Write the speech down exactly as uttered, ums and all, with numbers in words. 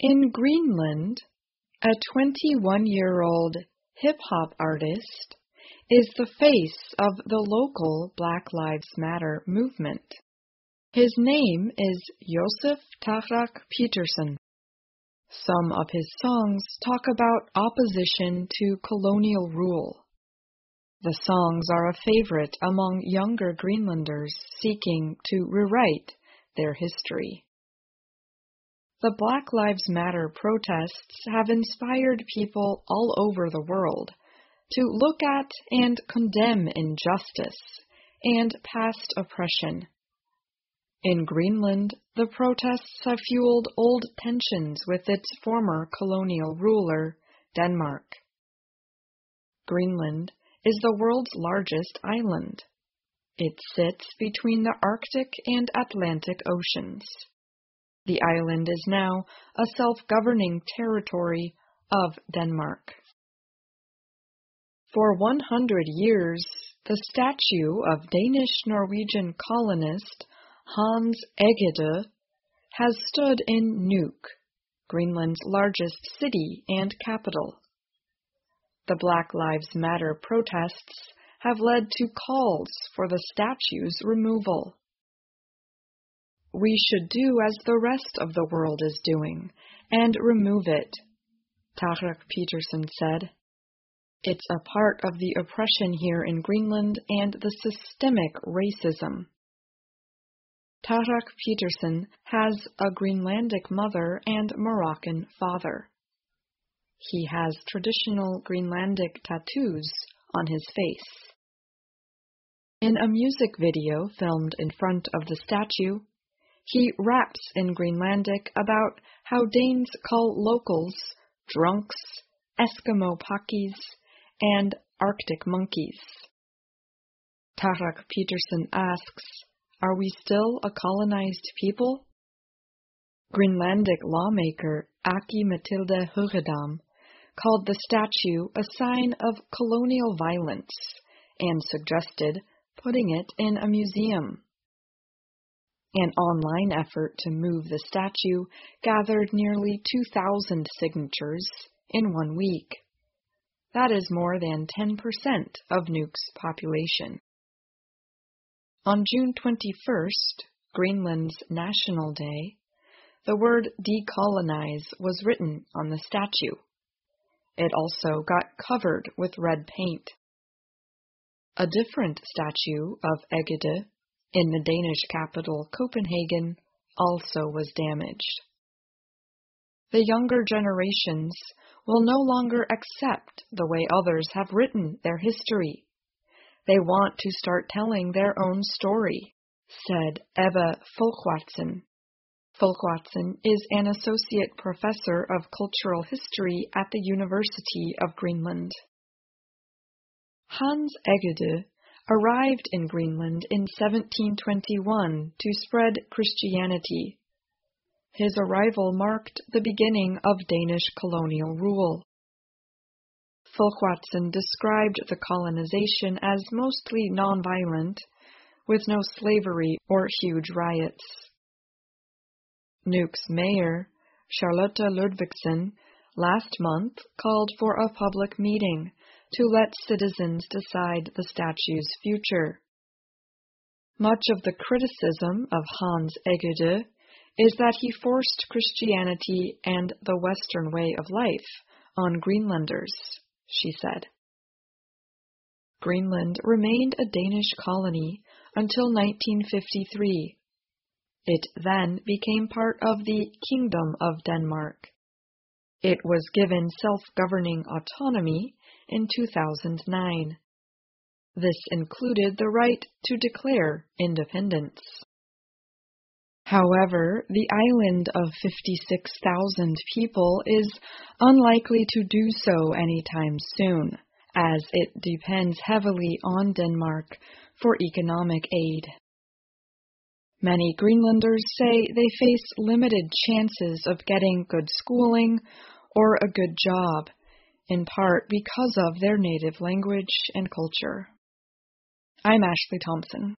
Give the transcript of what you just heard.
In Greenland, a twenty-one-year-old hip-hop artist is the face of the local Black Lives Matter movement. His name is Josef Tarak Peterson. Some of his songs talk about opposition to colonial rule. The songs are a favorite among younger Greenlanders seeking to rewrite their history. The Black Lives Matter protests have inspired people all over the world to look at and condemn injustice and past oppression. In Greenland, the protests have fueled old tensions with its former colonial ruler, Denmark. Greenland is the world's largest island. It sits between the Arctic and Atlantic Oceans. The island is now a self-governing territory of Denmark. For one hundred years, the statue of Danish-Norwegian colonist Hans Egede has stood in Nuuk, Greenland's largest city and capital. The Black Lives Matter protests have led to calls for the statue's removal. We should do as the rest of the world is doing and remove it, Tarak Peterson said. It's a part of the oppression here in Greenland and the systemic racism. Tarak Peterson has a Greenlandic mother and Moroccan father. He has traditional Greenlandic tattoos on his face. In a music video filmed in front of the statue, he raps in Greenlandic about how Danes call locals drunks, Eskimo pakis, and Arctic monkeys. Tarak Peterson asks, "Are we still a colonized people?" Greenlandic lawmaker Aki Matilda Hurredam called the statue a sign of colonial violence and suggested putting it in a museum. An online effort to move the statue gathered nearly two thousand signatures in one week. That is more than ten percent of Nuuk's population. On June twenty-first, Greenland's National Day, the word decolonize was written on the statue. It also got covered with red paint. A different statue of Egede in the Danish capital Copenhagen also was damaged. The younger generations will no longer accept the way others have written their history. They want to start telling their own story, said Eva Folkvardsen. Folkvardsen is an associate professor of cultural history at the University of Greenland. Hans Egede arrived in Greenland in seventeen twenty-one to spread Christianity. His arrival marked the beginning of Danish colonial rule. Folkvardsen described the colonization as mostly nonviolent, with no slavery or huge riots. Nuuk's mayor, Charlotte Ludvigsen, last month called for a public meeting to let citizens decide the statue's future. Much of the criticism of Hans Egede is that he forced Christianity and the Western way of life on Greenlanders, she said. Greenland remained a Danish colony until nineteen fifty-three. It then became part of the Kingdom of Denmark. It was given self-governing autonomy in two thousand nine. This included the right to declare independence. However, the island of fifty-six thousand people is unlikely to do so anytime soon, as it depends heavily on Denmark for economic aid. Many Greenlanders say they face limited chances of getting good schooling or a good job, in part because of their native language and culture. I'm Ashley Thompson.